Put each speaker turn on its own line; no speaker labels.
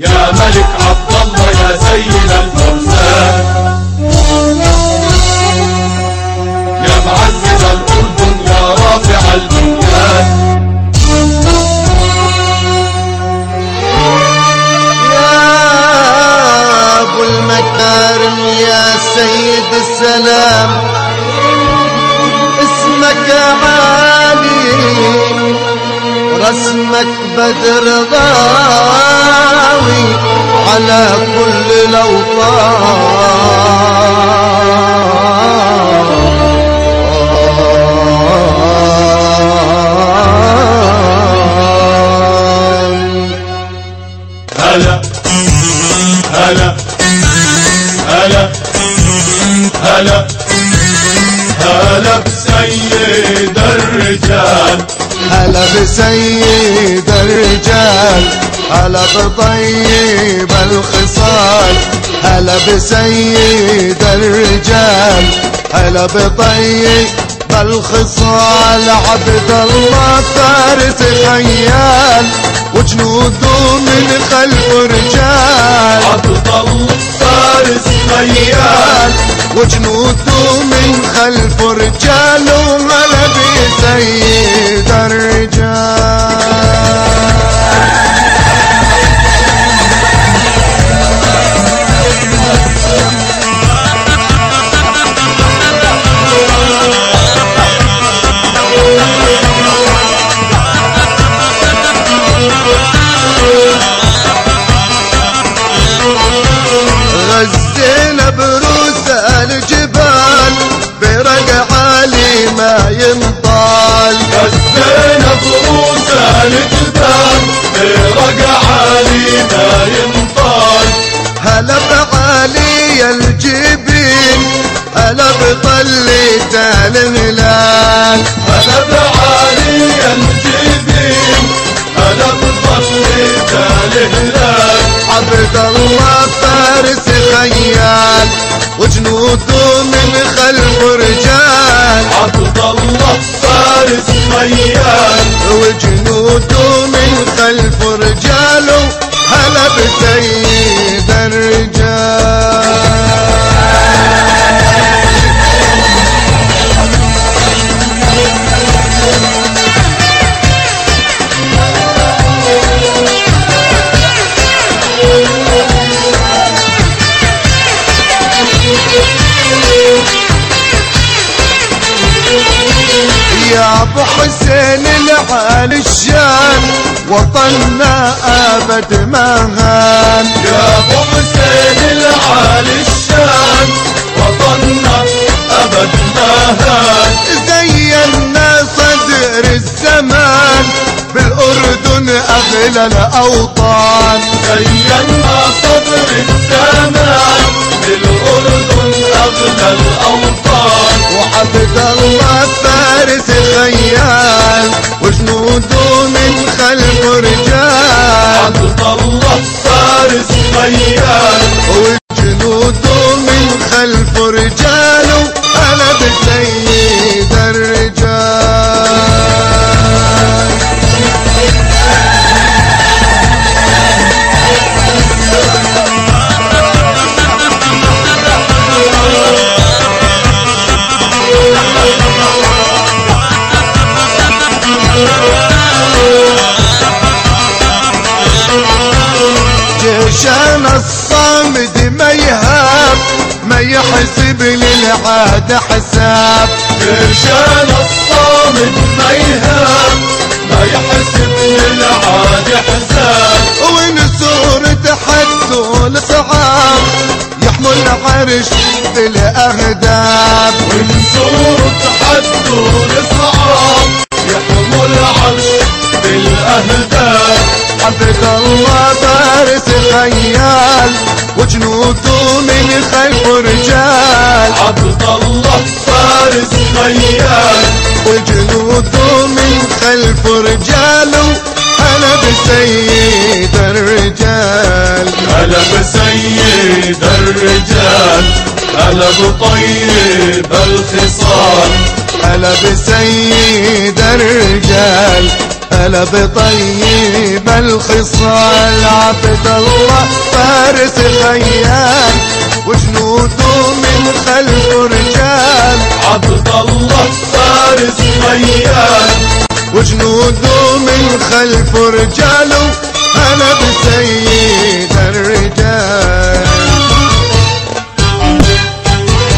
يا ملك عبد الله يا سيد الفرسان، يا معزز الأردن يا رافع البنيان،
يا أبو المكارم يا سيد السلام، اسمك عالي رسمك بدر ضاوي على كل الأوطان.
هلا هلا هلا هلا هلا بسيد الرجال،
هلا بسيد الرجال، هلا بطيب الخصال، هلا بسيد الرجال، هلا بطيب الخصال. عبد الله فارس خيال وجنوده من خلف رجال،
عبد الله فارس خيال
وجنوده من خلف رجال. وهلا بسيد الرجال. غزينا بروس الجبال برقع عالي ما ينطال،
غزينا بروس الجبال برقع عالي ما ينطال.
هلا بعالي الجبين، هلا بطلة الهلال،
هلا بعالي الجبين، هلا بطلة الهلال.
عبد الله فارس خيال وجنوده من خلف رجال،
عبد الله فارس خيال
وجنوده من خلف رجال. هلا بسيد الرجال. يا ابو حسين العالي الشان وطننا ابد ما هان،
يا ابو حسين العالي الشان وطننا ابد ما هان.
زينا صدر الزمان بالاردن اغلى الاوطان،
زينا صدر الزمان بالاردن اغلى الاوطان.
وعبد الله فارس خيال وجنوده من خلف رجال،
عبد الله فارس خيال
وجنوده من خلف رجال. هلا بسيد الرجال. جيشان الصامد ما يهاب ما يحسب للعاد حساب،
جيشان الصامد ما يهاب ما يحسب للعاد حساب.
ونسور تحدوا الصعاب يحمل عرش بالاهداب،
ونسور تحدوا الصعاب يحمل عرش بالاهداف.
عبد الله فارس خيال وجنوده من خلف رجال،
عبد الله فارس خيال
وجنوده من خلف رجال. هلا بسيد الرجال،
هلا بسيد الرجال، هلا بطيب الخصال،
هلا بسيد الرجال، هلا بطيب الخصال، عبد الله فارس خيال وجنوده من خلف رجال،
عبد الله فارس خيال
وجنوده من خلف رجاله، هلا